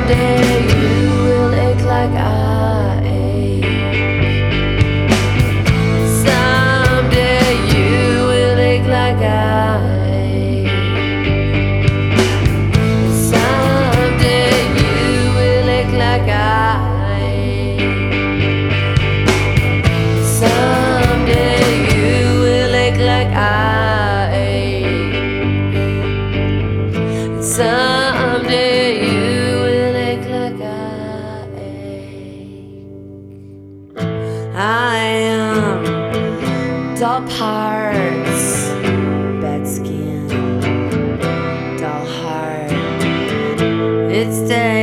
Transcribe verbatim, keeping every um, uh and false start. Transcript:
you will ache like I ache. Someday you will ache like I ache. Someday you will ache like I ache. Someday you will ache like I ache. Someday you will ache like I ache. I am dull parts, bad skin, dull heart. It's dead.